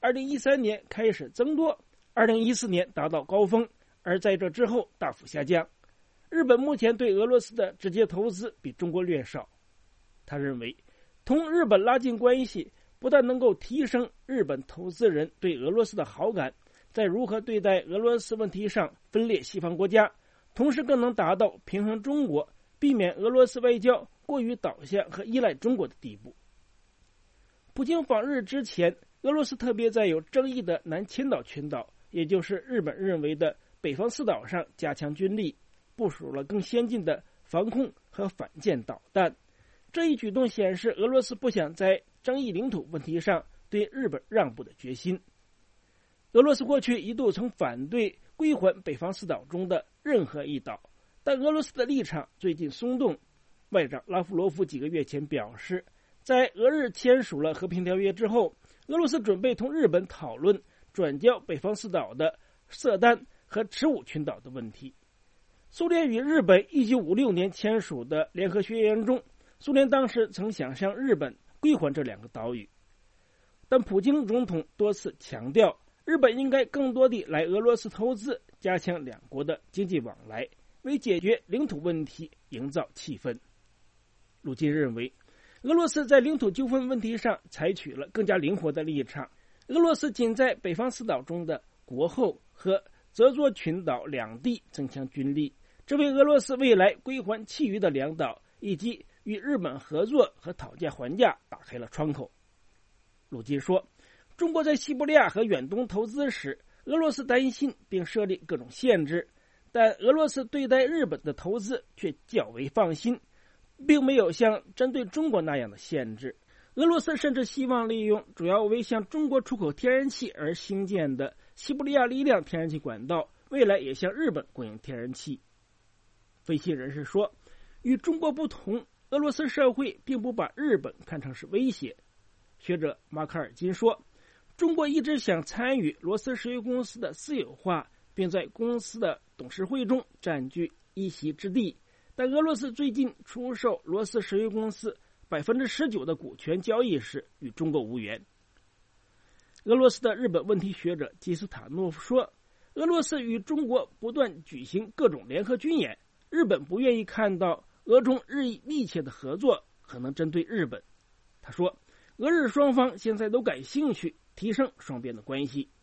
二零一三年开始增多，二零一四年达到高峰，而在这之后大幅下降。日本目前对俄罗斯的直接投资比中国略少。他认为，同日本拉近关系，不但能够提升日本投资人对俄罗斯的好感，在如何对待俄罗斯问题上分裂西方国家，同时更能达到平衡中国，避免俄罗斯外交过于导向和依赖中国的地步。普京访日之前，俄罗斯特别在有争议的南千岛群岛，也就是日本认为的北方四岛上加强军力，部署了更先进的防空和反舰导弹。这一举动显示俄罗斯不想在争议领土问题上对日本让步的决心。俄罗斯过去一度曾反对归还北方四岛中的任何一岛，但俄罗斯的立场最近松动。外长拉夫罗夫几个月前表示，在俄日签署了和平条约之后，俄罗斯准备同日本讨论转交北方四岛的色丹和赤武群岛的问题。苏联与日本一九五六年签署的联合宣言中，苏联当时曾想向日本归还这两个岛屿，但普京总统多次强调，日本应该更多地来俄罗斯投资，加强两国的经济往来，为解决领土问题营造气氛。鲁金认为，俄罗斯在领土纠纷问题上采取了更加灵活的立场。俄罗斯仅在北方四岛中的国后和泽佐群岛两地增强军力，这为俄罗斯未来归还其余的两岛以及与日本合作和讨价还价打开了窗口。鲁金说，中国在西伯利亚和远东投资时，俄罗斯担心并设立各种限制，但俄罗斯对待日本的投资却较为放心，并没有像针对中国那样的限制。俄罗斯甚至希望利用主要为向中国出口天然气而兴建的西伯利亚力量天然气管道，未来也向日本供应天然气。分析人士说，与中国不同，俄罗斯社会并不把日本看成是威胁。学者马卡尔金说，中国一直想参与罗斯石油公司的私有化，并在公司的董事会中占据一席之地，但俄罗斯最近出售罗斯石油公司百分之十九的股权交易时与中国无缘。俄罗斯的日本问题学者基斯塔诺夫说，俄罗斯与中国不断举行各种联合军演，日本不愿意看到俄中日益密切的合作可能针对日本。他说，俄日双方现在都感兴趣提升双边的关系。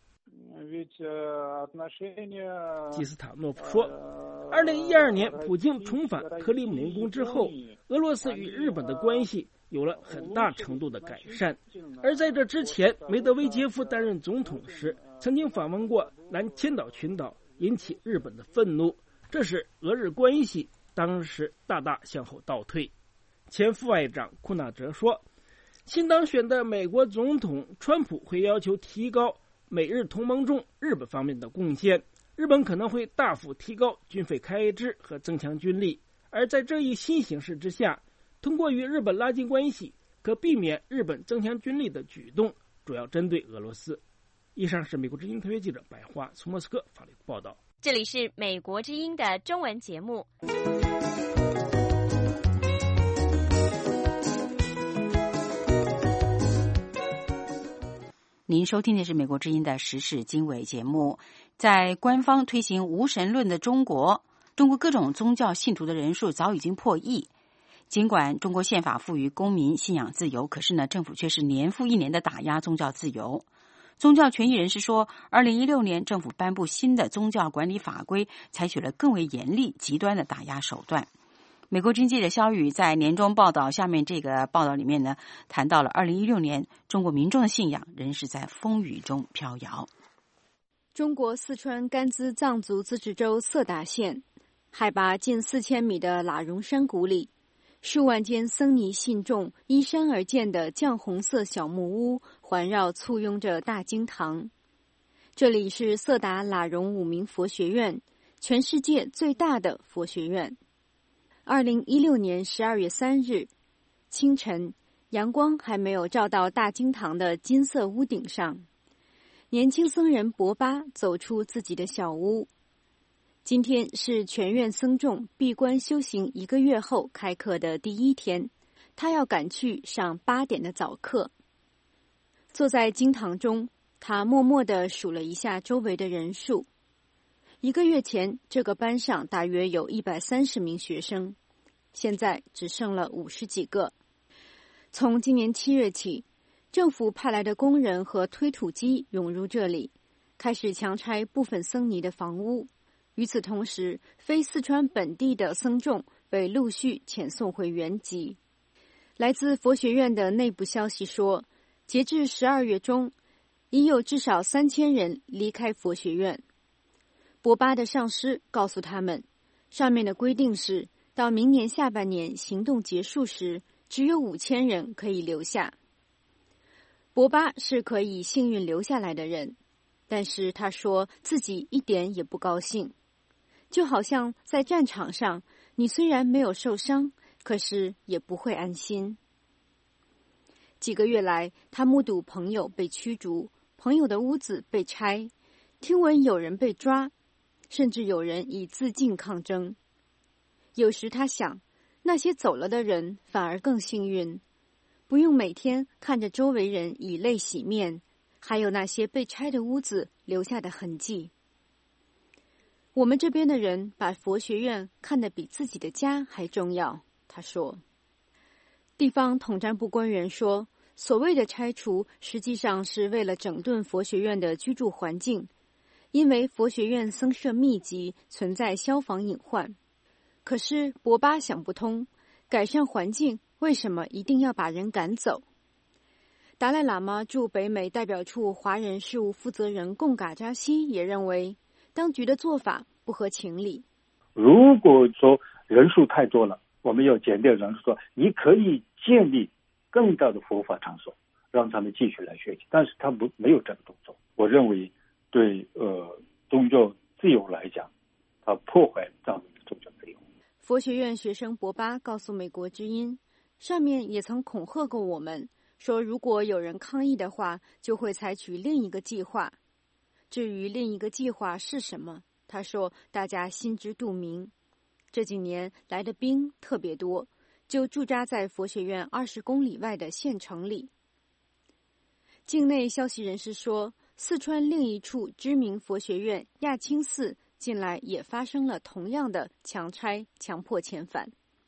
基斯塔诺夫说，二零一二年普京重返克里姆林宫之后，俄罗斯与日本的关系有了很大程度的改善，而在这之前，梅德韦杰夫担任总统时曾经访问过南千岛群岛，引起日本的愤怒，这使俄日关系当时大大向后倒退。前副外长库纳泽说，新当选的美国总统川普会要求提高美日同盟中日本方面的贡献，日本可能会大幅提高军费开支和增强军力，而在这一新形势之下，通过与日本拉近关系，可避免日本增强军力的举动主要针对俄罗斯。以上是美国之音特约记者白桦从莫斯科发来的报道。 这里是美国之音的中文节目。 您收听的是美国之音的时事经纬节目。在官方推行无神论的中国，中国各种宗教信徒的人数早已经破亿。尽管中国宪法赋予公民信仰自由，可是呢，政府却是年复一年的打压宗教自由。宗教权益人士说，二零一六年政府颁布新的宗教管理法规，采取了更为严厉、极端的打压手段。美国经济的肖宇在年终报道下面这个报道里面呢，谈到了二零一六年中国民众的信仰仍是在风雨中飘摇。 中国四川甘孜藏族自治州色达县，海拔近四千米的喇荣山谷里，数万间僧尼信众依山而建的绛红色小木屋环绕簇拥着大经堂。这里是色达喇荣五明佛学院，全世界最大的佛学院。二零一六年十二月三日清晨，阳光还没有照到大经堂的金色屋顶上，年轻僧人博巴走出自己的小屋。今天是全院僧众闭关修行一个月后开课的第一天，他要赶去上八点的早课。坐在经堂中， 他默默地数了一下周围的人数。一个月前，这个班上大约有一百三十名学生，现在只剩了五十几个。从今年七月起，政府派来的工人和推土机涌入这里，开始强拆部分僧尼的房屋。与此同时，非四川本地的僧众被陆续遣送回原籍。来自佛学院的内部消息说，截至十二月中，已有至少三千人离开佛学院。博巴的上司告诉他们，上面的规定是，到明年下半年行动结束时，只有五千人可以留下。博巴是可以幸运留下来的人，但是他说自己一点也不高兴。就好像在战场上，你虽然没有受伤，可是也不会安心。几个月来，他目睹朋友被驱逐，朋友的屋子被拆，听闻有人被抓，甚至有人以自尽抗争。有时他想，那些走了的人反而更幸运，不用每天看着周围人以泪洗面，还有那些被拆的屋子留下的痕迹。我们这边的人把佛学院看得比自己的家还重要，他说。地方统战部官员说，所谓的拆除实际上是为了整顿佛学院的居住环境，因为佛学院僧舍密集，存在消防隐患。可是博巴想不通，改善环境为什么一定要把人赶走？达赖喇嘛驻北美代表处华人事务负责人贡嘎扎西也认为，当局的做法不合情理。 如果说人数太多了，我们要减掉人数，说你可以建立更大的佛法场所，让他们继续来学习，但是他不没有这个动作。我认为对呃宗教自由来讲，他破坏了咱们的宗教自由。 佛学院学生博巴告诉美国之音，上面也曾恐吓过我们，说如果有人抗议的话，就会采取另一个计划。至于另一个计划是什么，他说大家心知肚明。这几年来的兵特别多，就驻扎在佛学院二十公里外的县城里。境内消息人士说，四川另一处知名佛学院亚青寺近来也发生了同样的强拆、强迫遣返。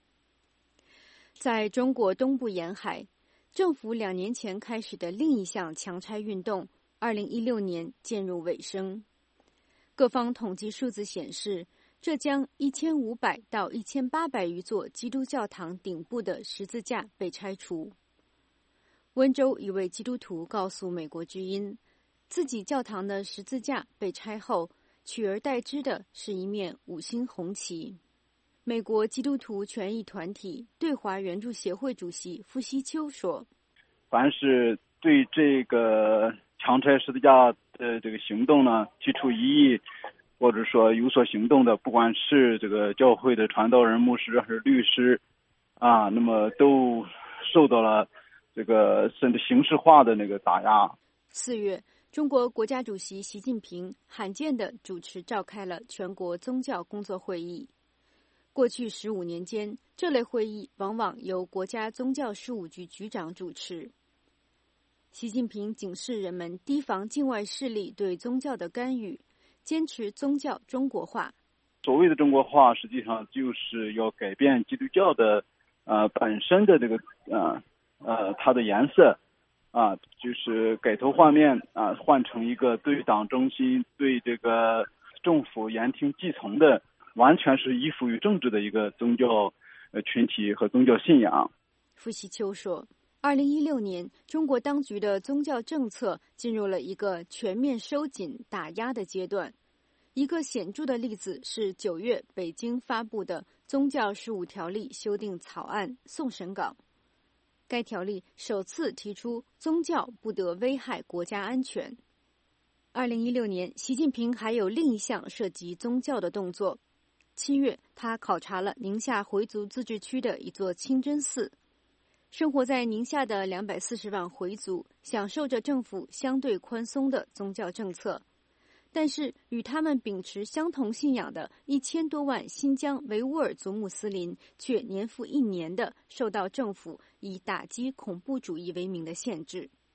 在中国东部沿海，政府两年前开始的另一项强拆运动，二零一六年渐入尾声。各方统计数字显示，浙江一千五百到一千八百余座基督教堂顶部的十字架被拆除。温州一位基督徒告诉美国之音，自己教堂的十字架被拆后，取而代之的是一面五星红旗。美国基督徒权益团体对华援助协会主席傅希秋说， 凡是对这个强拆十字架的这个行动呢提出异议，或者说有所行动的，不管是这个教会的传道人、牧师还是律师啊，那么都受到了这个甚至形式化的那个打压。 四月，中国国家主席习近平罕见地主持召开了全国宗教工作会议。过去十五年间，这类会议往往由国家宗教事务局局长主持。习近平警示人们提防境外势力对宗教的干预，坚持宗教中国化。 所谓的中国化，实际上就是要改变基督教的呃本身的这个呃呃它的颜色啊，就是改头换面啊，换成一个对党中心、对这个政府言听计从的，完全是依附于政治的一个宗教呃群体和宗教信仰。 傅希秋说，二零一六年，中国当局的宗教政策进入了一个全面收紧打压的阶段。一个显著的例子是九月北京发布的《宗教事务条例》修订草案送审稿。该条例首次提出宗教不得危害国家安全。二零一六年，习近平还有另一项涉及宗教的动作。七月，他考察了宁夏回族自治区的一座清真寺。生活在宁夏的两百四十万回族享受着政府相对宽松的宗教政策，但是与他们秉持相同信仰的一千多万新疆维吾尔族穆斯林却年复一年地受到政府以打击恐怖主义为名的限制。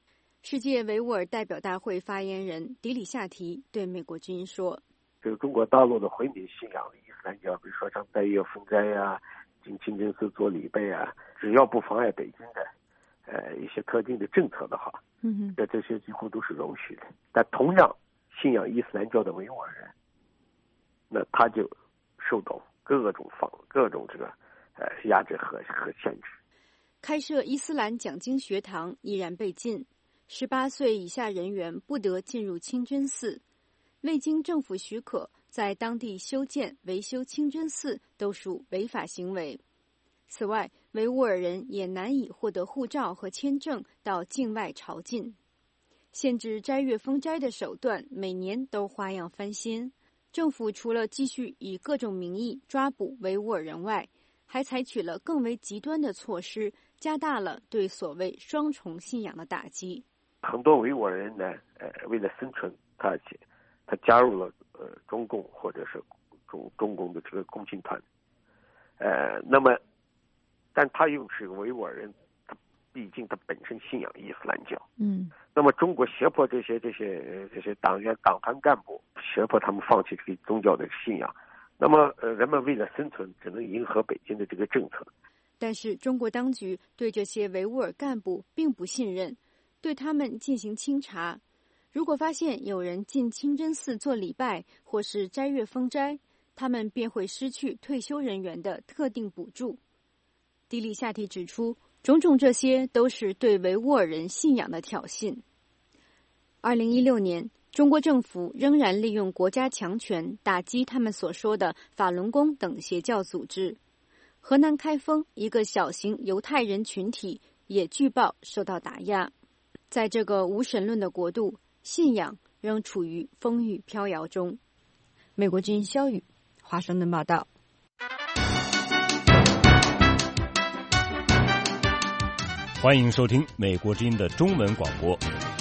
世界维吾尔代表大会发言人迪里夏提对美国之音说：“ 这个中国大陆的回民信仰的伊斯兰教，比如说像斋月封斋啊、进清真寺做礼拜啊，只要不妨碍北京的呃一些特定的政策的话， 嗯， 那这些几乎都是容许的。但同样信仰伊斯兰教的维吾尔人，那他就受到各种方各种这个呃压制和和限制。” 开设伊斯兰讲经学堂依然被禁，十八岁以下人员不得进入清真寺，未经政府许可在当地修建维修清真寺都属违法行为。此外，维吾尔人也难以获得护照和签证到境外朝觐。限制斋月封斋的手段每年都花样翻新，政府除了继续以各种名义抓捕维吾尔人外，还采取了更为极端的措施，加大了对所谓双重信仰的打击。 很多维吾尔人呢，呃，为了生存，他他加入了呃中共或者是中中共的这个共青团，呃，那么，但他又是个维吾尔人，他毕竟他本身信仰伊斯兰教， 嗯， 那么中国胁迫这些这些这些党员党团干部，胁迫他们放弃这个宗教的信仰。那么，呃，人们为了生存，只能迎合北京的这个政策。 但是，中国当局对这些维吾尔干部并不信任，对他们进行清查。如果发现有人进清真寺做礼拜或是斋月封斋，他们便会失去退休人员的特定补助。迪里夏提指出，种种这些都是对维吾尔人信仰的挑衅。二零一六年。中国政府仍然利用国家强权打击他们所说的法轮功等邪教组织。河南开封一个小型犹太人群体也据报受到打压。在这个无神论的国度，信仰仍处于风雨飘摇中。美国之音肖宇，华盛顿报道。 欢迎收听美国之音的中文广播。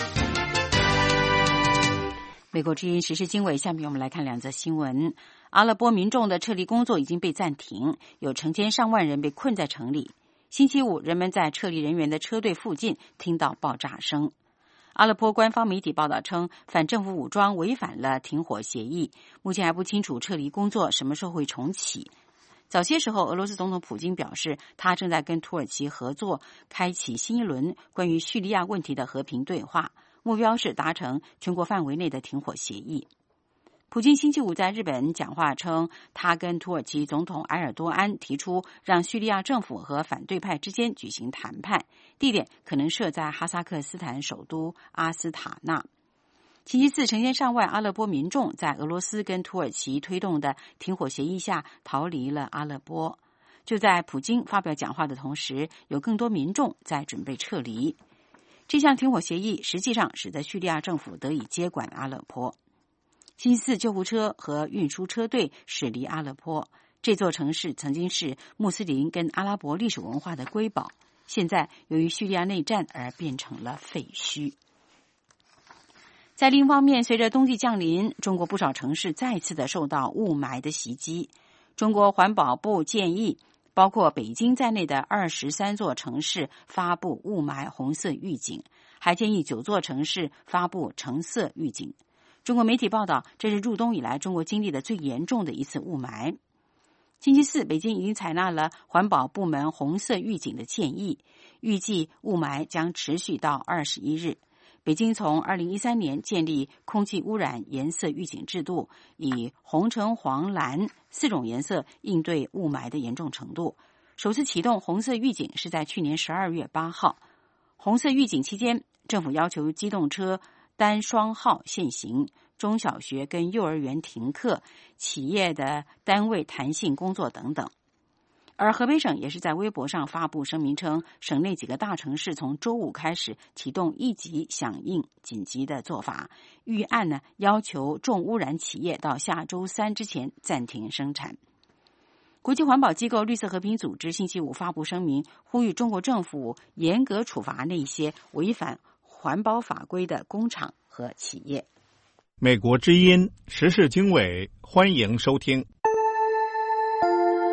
美国之音时事经纬，下面我们来看两则新闻。阿勒颇民众的撤离工作已经被暂停，有成千上万人被困在城里。星期五，人们在撤离人员的车队附近听到爆炸声。阿勒颇官方媒体报道称，反政府武装违反了停火协议，目前还不清楚撤离工作什么时候会重启。早些时候，俄罗斯总统普京表示，他正在跟土耳其合作，开启新一轮关于叙利亚问题的和平对话。目标是达成全国范围内的停火协议。普京星期五在日本讲话称，他跟土耳其总统埃尔多安提出让叙利亚政府和反对派之间举行谈判，地点可能设在哈萨克斯坦首都阿斯塔纳。星期四，成千上万阿勒颇民众在俄罗斯跟土耳其推动的停火协议下逃离了阿勒颇。就在普京发表讲话的同时，有更多民众在准备撤离。这项停火协议实际上使得叙利亚政府得以接管阿勒颇。星期四，救护车和运输车队驶离阿勒颇。这座城市曾经是穆斯林跟阿拉伯历史文化的瑰宝，现在由于叙利亚内战而变成了废墟。在另一方面，随着冬季降临，中国不少城市再次的受到雾霾的袭击。中国环保部建议包括北京在内的二十三座城市发布雾霾红色预警，还建议九座城市发布橙色预警。中国媒体报道，这是入冬以来中国经历的最严重的一次雾霾。星期四，北京已经采纳了环保部门红色预警的建议，预计雾霾将持续到二十一日。北京从二零一三年建立空气污染颜色预警制度，以红、橙、黄、蓝四种颜色应对雾霾的严重程度。首次启动红色预警是在去年十二月八号。红色预警期间，政府要求机动车单双号限行，中小学跟幼儿园停课，企业的单位弹性工作等等。而河北省也是在微博上发布声明称，省内几个大城市从周五开始启动一级响应紧急的做法，预案呢要求重污染企业到下周三之前暂停生产。国际环保机构绿色和平组织星期五发布声明，呼吁中国政府严格处罚那些违反环保法规的工厂和企业。 美国之音时事经纬，欢迎收听。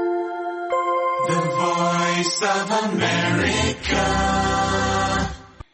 The Voice of America.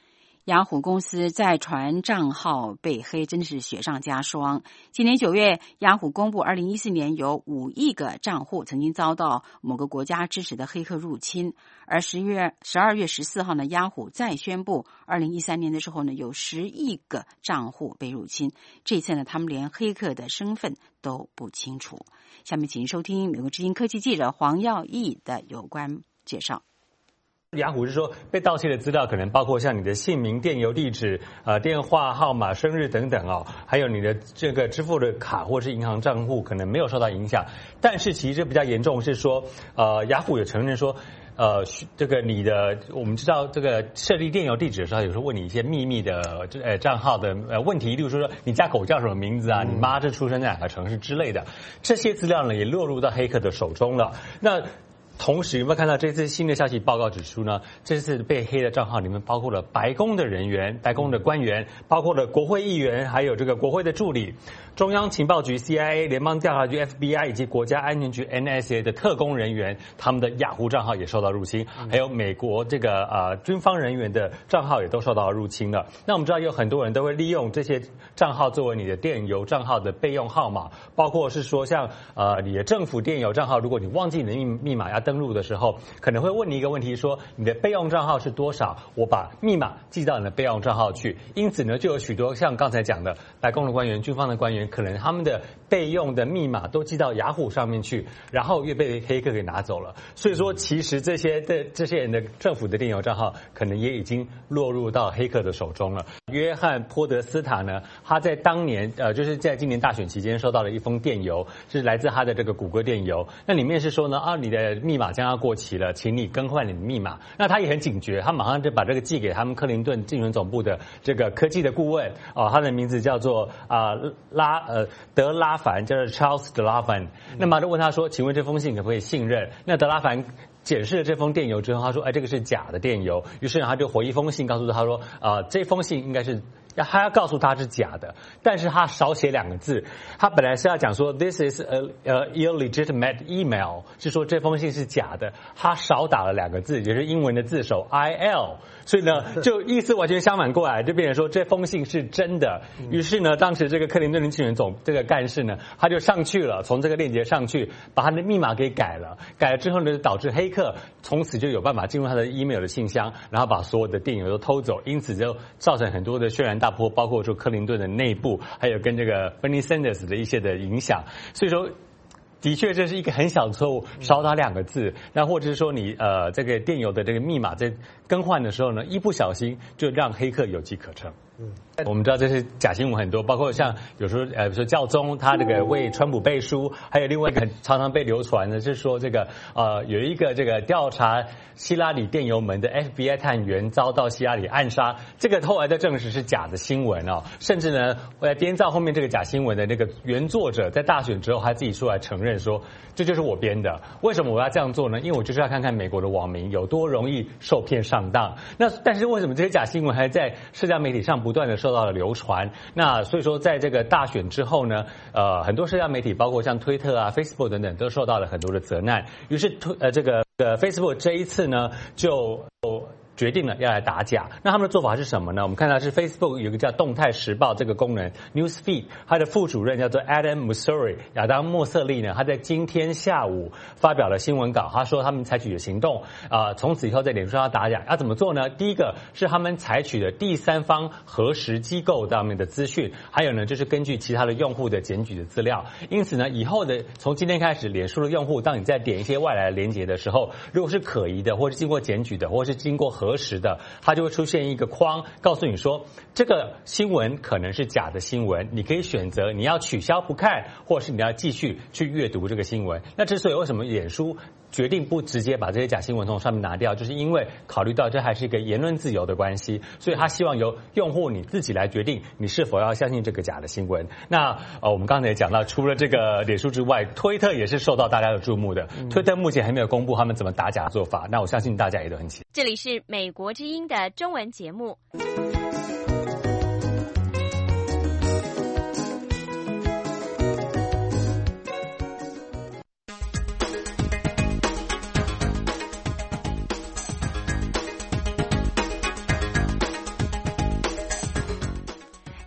雅虎公司在传账号被黑，真的是雪上加霜。今年九月，雅虎公布二零一四年有五亿个账户曾经遭到某个国家支持的黑客入侵，而十月十二月十四号呢，雅虎再宣布二零一三年的时候呢，有十亿个账户被入侵。这次呢，他们连黑客的身份都不清楚。下面请收听美国之音科技记者黄耀义的有关介绍。 雅虎是说，被盗窃的资料可能包括像你的姓名、电邮地址、呃电话号码、生日等等哦，还有你的这个支付的卡或是银行账户可能没有受到影响。但是其实比较严重是说，呃，雅虎有承认说，呃，这个你的我们知道这个设立电邮地址的时候，有时候问你一些秘密的呃账号的呃问题，例如说你家狗叫什么名字啊，你妈是出生在哪个城市之类的，这些资料呢也落入到黑客的手中了。那同时有没有看到这次新的消息报告指出呢？这次被黑的账号里面包括了白宫的人员、白宫的官员，包括了国会议员，还有这个国会的助理、中央情报局 C I A、联邦调查局 F B I 以及国家安全局 N S A 的特工人员，他们的雅虎账号也受到入侵，还有美国这个呃军方人员的账号也都受到入侵了。那我们知道有很多人都会利用这些账号作为你的电邮账号的备用号码，包括是说像呃你的政府电邮账号，如果你忘记你的密密码要登录的时候，可能会问你一个问题，说你的备用账号是多少？我把密码记到你的备用账号去。因此呢，就有许多像刚才讲的白宫的官员、军方的官员，可能他们的备用的密码都记到雅虎上面去，然后又被黑客给拿走了。所以说，其实这些的这些人的政府的电邮账号，可能也已经落入到黑客的手中了。约翰波德斯塔呢，他在当年呃，就是在今年大选期间收到了一封电邮，是来自他的这个谷歌电邮。那里面是说呢，啊，你的密码将要过期了，请你更换你的密码。那他也很警觉，他马上就把这个寄给他们克林顿竞选总部的这个科技的顾问，哦，他的名字叫做啊、呃、拉呃德拉凡，叫做 Charles 德拉凡。那么就问他说，请问这封信可不可以信任？那德拉凡检视了这封电邮之后，他说，哎，这个是假的电邮。于是他就回一封信，告诉他说，啊、呃，这封信应该是。他要告诉他是假的，但是他少写两个字。他本来是要讲说 this is a, a illegitimate email， 是说这封信是假的，他少打了两个字，也就是英文的字首 I L， 所以呢，就意思完全相反过来，就变成说这封信是真的。于是呢，当时这个克林顿的竞选总这个干事呢，他就上去了，从这个链接上去，把他的密码给改了，改了之后呢，导致黑客从此就有办法进入他的 email 的信箱，然后把所有的电邮都偷走，因此就造成很多的轩然大波，包括说克林顿的内部，还有跟这个 Bernie Sanders 的一些的影响。所以说，的确这是一个很小的错误，少打两个字，那或者是说你呃这个电邮的这个密码在更换的时候呢，一不小心就让黑客有机可乘。嗯，我们知道这是假新闻很多，包括像有时候呃，比如说教宗他这个为川普背书，还有另外一个常常被流传的是说这个呃有一个这个调查希拉里电邮门的 F B I 探员遭到希拉里暗杀，这个后来的证实是假的新闻哦，甚至呢为了编造后面这个假新闻的那个原作者在大选之后还自己出来承认说这就是我编的。为什么我要这样做呢？因为我就是要看看美国的网民有多容易受骗上当。那但是为什么这些假新闻还在社交媒体上不断的受到了流传？那所以说在这个大选之后呢，呃，很多社交媒体包括像推特啊、Facebook 等等都受到了很多的责难。于是推呃这个呃 Facebook 这一次呢就决定了要来打假。那他们的做法是什么呢？我们看到是 Facebook 有一个叫动态时报这个功能 Newsfeed， 它的副主任叫做 Adam Mosseri 亚当莫瑟利呢，他在今天下午发表了新闻稿，他说他们采取的行动啊、呃，从此以后在脸书上打假要怎么做呢？第一个是他们采取的第三方核实机构上面的资讯，还有呢就是根据其他的用户的检举的资料。因此呢，以后的从今天开始，脸书的用户当你在点一些外来的连结的时候，如果是可疑的，或是经过检举的，或是经过核实的，它就会出现一个框，告诉你说这个新闻可能是假的新闻，你可以选择你要取消不看，或者是你要继续去阅读这个新闻。那之所以为什么脸书决定不直接把这些假新闻从上面拿掉，就是因为考虑到这还是一个言论自由的关系，所以他希望由用户你自己来决定你是否要相信这个假的新闻。那呃，我们刚才也讲到，除了这个脸书之外，推特也是受到大家的注目的。嗯、推特目前还没有公布他们怎么打假的做法，那我相信大家也都很期待。 这里是美国之音的中文节目。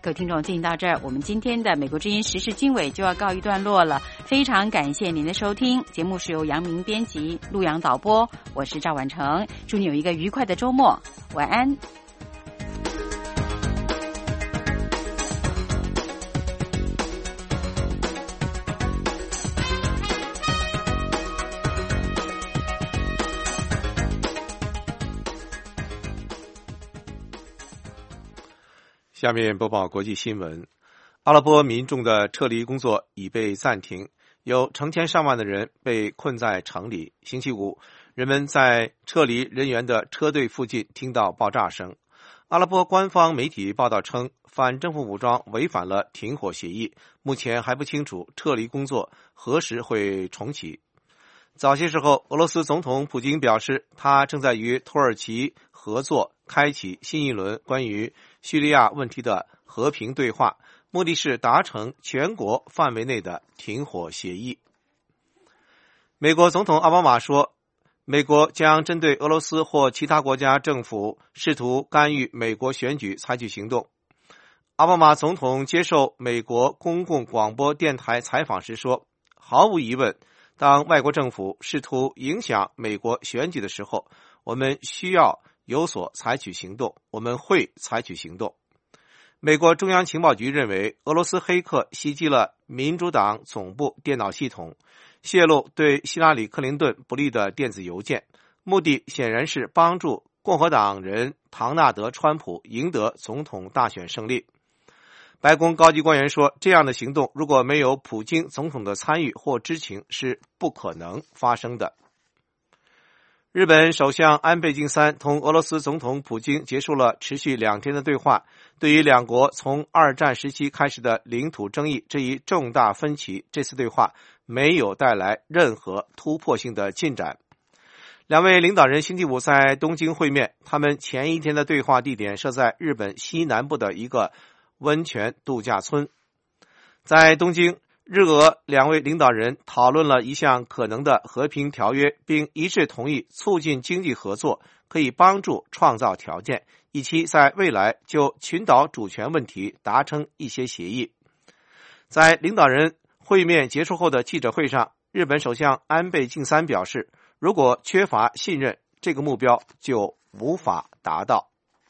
各位听众，进行到这儿，我们今天的美国之音时事经纬就要告一段落了。非常感谢您的收听，节目是由杨明编辑、陆阳导播，我是赵婉成，祝你有一个愉快的周末，晚安。 下面播报国际新闻。阿拉伯民众的撤离工作已被暂停，有成千上万的人被困在城里。星期五，人们在撤离人员的车队附近听到爆炸声。阿拉伯官方媒体报道称，反政府武装违反了停火协议，目前还不清楚撤离工作何时会重启。早些时候，俄罗斯总统普京表示，他正在与土耳其合作，开启新一轮关于叙利亚问题的和平对话，目的是达成全国范围内的停火协议。美国总统奥巴马说，美国将针对俄罗斯或其他国家政府试图干预美国选举采取行动。奥巴马总统接受美国公共广播电台采访时说，毫无疑问，当外国政府试图影响美国选举的时候，我们需要有所采取行动，我们会采取行动。美国中央情报局认为，俄罗斯黑客袭击了民主党总部电脑系统，泄露对希拉里·克林顿不利的电子邮件，目的显然是帮助共和党人唐纳德·川普赢得总统大选胜利。白宫高级官员说，这样的行动如果没有普京总统的参与或知情，是不可能发生的。日本首相安倍晋三同俄罗斯总统普京结束了持续两天的对话，对于两国从二战时期开始的领土争议这一重大分歧，这次对话没有带来任何突破性的进展。两位领导人星期五在东京会面，他们前一天的对话地点设在日本西南部的一个温泉度假村。在东京，日俄两位领导人讨论了一项可能的和平条约，并一致同意促进经济合作可以帮助创造条件，以期在未来就群岛主权问题达成一些协议。在领导人会面结束后的记者会上，日本首相安倍晋三表示，如果缺乏信任，这个目标就无法达到。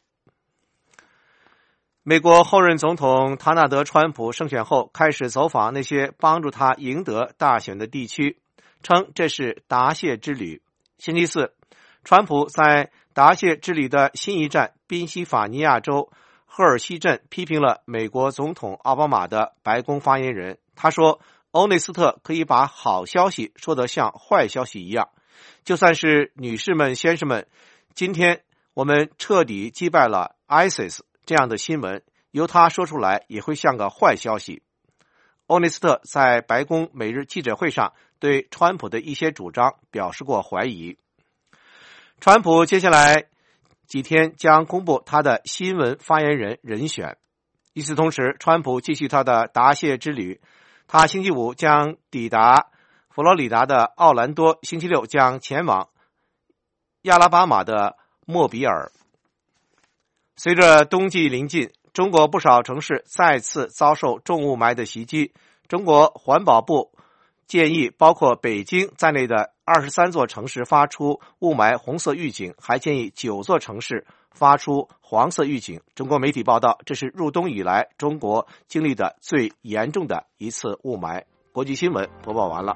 美国后任总统唐纳德·川普胜选后开始走访那些帮助他赢得大选的地区，称这是答谢之旅。星期四，川普在答谢之旅的新一站宾夕法尼亚州赫尔西镇批评了美国总统奥巴马的白宫发言人。他说，欧内斯特可以把好消息说得像坏消息一样，就算是女士们先生们，今天我们彻底击败了 I S I S，这样的新闻由他说出来也会像个坏消息。欧内斯特在白宫每日记者会上对川普的一些主张表示过怀疑。川普接下来几天将公布他的新闻发言人人选。与此同时，川普继续他的答谢之旅，他星期五将抵达佛罗里达的奥兰多，星期六将前往亚拉巴马的莫比尔。随着冬季临近，中国不少城市再次遭受重雾霾的袭击。中国环保部建议包括北京在内的二十三座城市发出雾霾红色预警，还建议九座城市发出黄色预警。中国媒体报道，这是入冬以来中国经历的最严重的一次雾霾。国际新闻播报完了。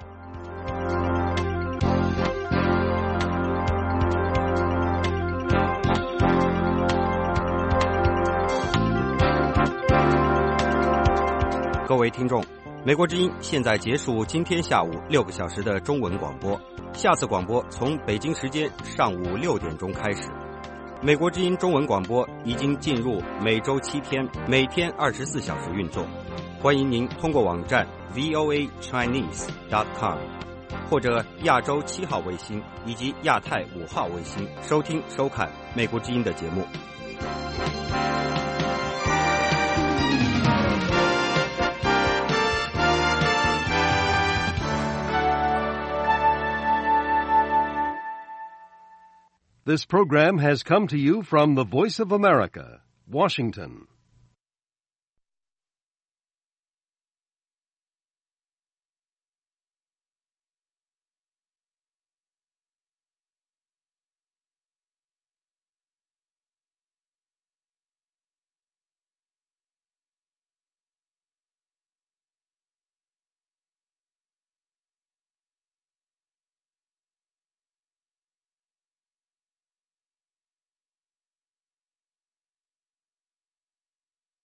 各位听众，美国之音现在结束今天下午六个小时的中文广播，下次广播从北京时间上午六点钟开始。美国之音中文广播已经进入每周七天，每天二十四小时运作。欢迎您通过网站 v o a chinese dot com 或者亚洲七号卫星以及亚太五号卫星收听收看美国之音的节目。 This program has come to you from the Voice of America, Washington.